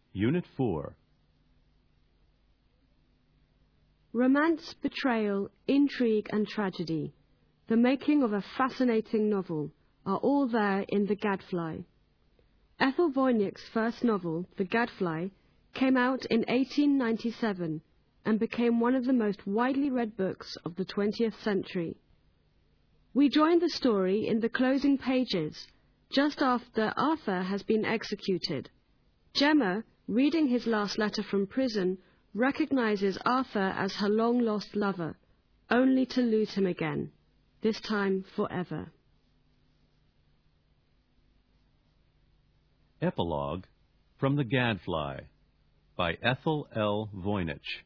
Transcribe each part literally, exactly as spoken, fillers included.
Unit four. Romance, betrayal, intrigue and tragedy, the making of a fascinating novel, are all there in The Gadfly. Ethel Voynich's first novel, The Gadfly, came out in eighteen ninety-seven and became one of the most widely read books of the twentieth century. We join the story in the closing pages, just after Arthur has been executed. Gemma, reading his last letter from prison, recognizes Arthur as her long-lost lover, only to lose him again, this time forever. Epilogue from The Gadfly by Ethel L. Voynich.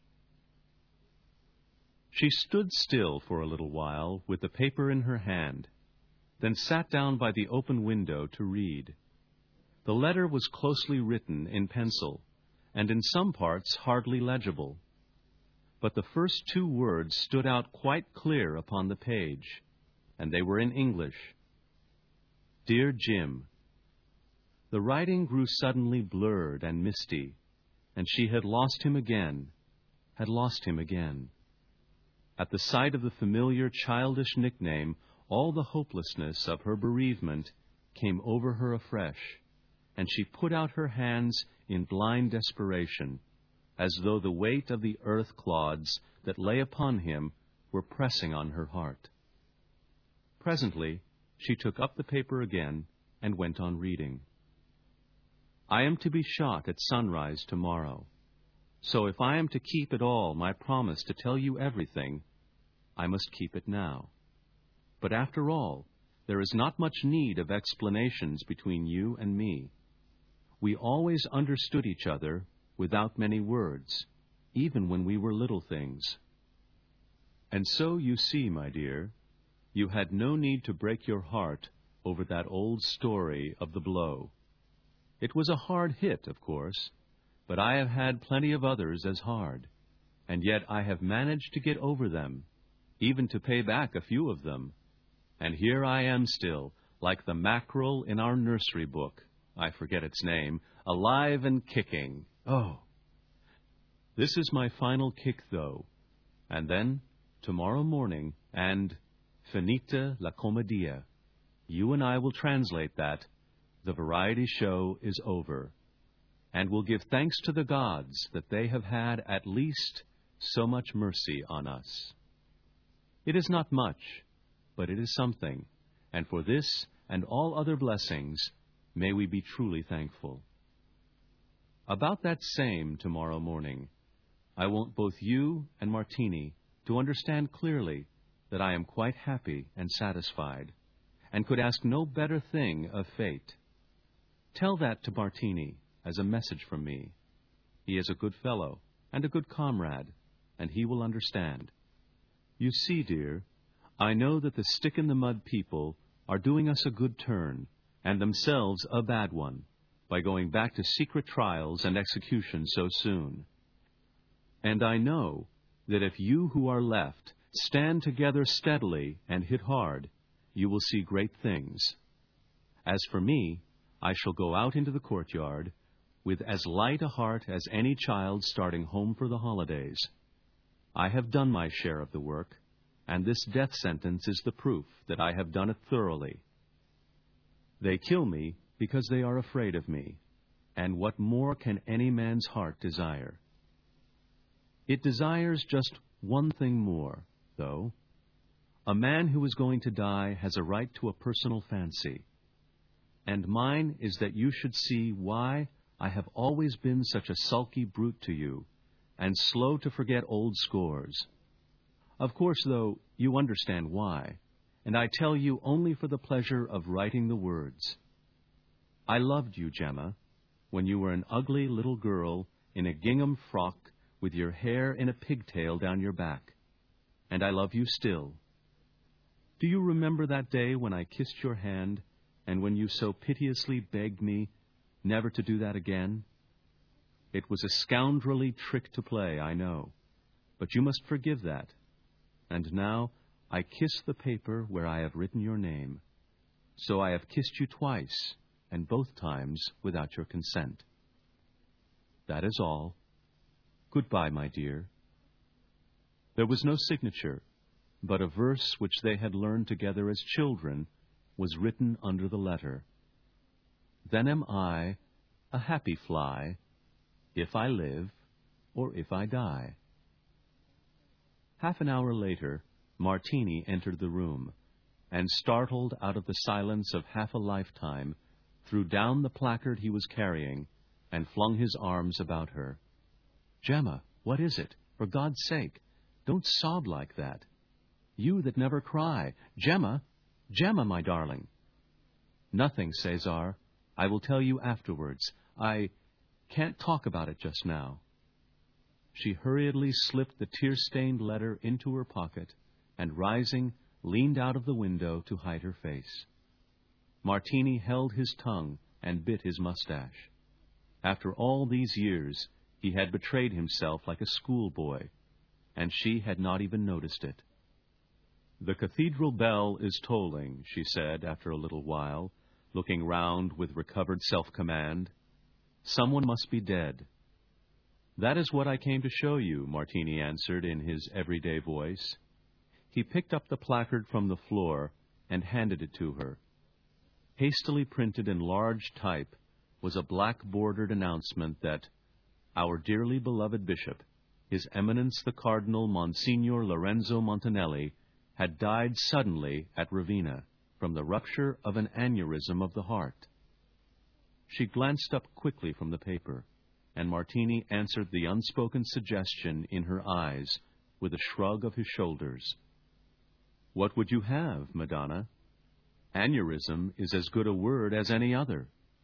She stood still for a little while with the paper in her hand, then sat down by the open window to read. The letter was closely written in pencil, and in some parts hardly legible. But the first two words stood out quite clear upon the page, and they were in English. Dear Jim. The writing grew suddenly blurred and misty, and she had lost him again, had lost him again. At the sight of the familiar childish nickname, all the hopelessness of her bereavement came over her afresh, and she put out her hands in blind desperation, as though the weight of the earth clods that lay upon him were pressing on her heart. Presently, she took up the paper again and went on reading. I am to be shot at sunrise tomorrow, so if I am to keep at all my promise to tell you everything, I must keep it now. But after all, there is not much need of explanations between you and me. We always understood each other without many words, even when we were little things. And so you see, my dear, you had no need to break your heart over that old story of the blow. It was a hard hit, of course, but I have had plenty of others as hard, and yet I have managed to get over them, even to pay back a few of them. And here I am still, like the mackerel in our nursery book, I forget its name, alive and kicking. Oh! This is my final kick, though, and then, tomorrow morning, and finita la commedia. You and I will translate that. The variety show is over, and will give thanks to the gods that they have had at least so much mercy on us. It is not much, but it is something, and for this and all other blessings, may we be truly thankful. About that same tomorrow morning, I want both you and Martini to understand clearly that I am quite happy and satisfied, and could ask no better thing of fate. Tell that to Martini as a message from me. He is a good fellow and a good comrade, and he will understand. You see, dear, I know that the stick-in-the-mud people are doing us a good turn, and themselves a bad one, by going back to secret trials and execution so soon. And I know that if you who are left stand together steadily and hit hard, you will see great things. As for me, I shall go out into the courtyard with as light a heart as any child starting home for the holidays. I have done my share of the work, and this death sentence is the proof that I have done it thoroughly. They kill me because they are afraid of me, and what more can any man's heart desire? It desires just one thing more, though. A man who is going to die has a right to a personal fancy, and mine is that you should see why I have always been such a sulky brute to you, and slow to forget old scores. Of course, though, you understand why, and I tell you only for the pleasure of writing the words. I loved you, Gemma, when you were an ugly little girl in a gingham frock with your hair in a pigtail down your back, and I love you still. Do you remember that day when I kissed your hand, and when you so piteously begged me never to do that again? It was a scoundrelly trick to play, I know, but you must forgive that. And now I kiss the paper where I have written your name. So I have kissed you twice, and both times without your consent. That is all. Goodbye, my dear. There was no signature, but a verse which they had learned together as children was written under the letter. Then am I a happy fly, if I live or if I die. Half an hour later, Martini entered the room, and startled out of the silence of half a lifetime, threw down the placard he was carrying and flung his arms about her. Gemma, what is it? For God's sake, don't sob like that. You that never cry. Gemma, Gemma, my darling. Nothing, Cesar. I will tell you afterwards. I can't talk about it just now. She hurriedly slipped the tear-stained letter into her pocket and, rising, leaned out of the window to hide her face. Martini held his tongue and bit his mustache. After all these years, he had betrayed himself like a schoolboy, and she had not even noticed it. The cathedral bell is tolling, she said after a little while, looking round with recovered self-command. Someone must be dead. That is what I came to show you, Martini answered in his everyday voice. He picked up the placard from the floor and handed it to her. Hastily printed in large type was a black-bordered announcement that our dearly beloved bishop, His Eminence the Cardinal Monsignor Lorenzo Montanelli, had died suddenly at Ravenna from the rupture of an aneurysm of the heart. She glanced up quickly from the paper, and Martini answered the unspoken suggestion in her eyes with a shrug of his shoulders. What would you have, Madonna? Aneurysm is as good a word as any other.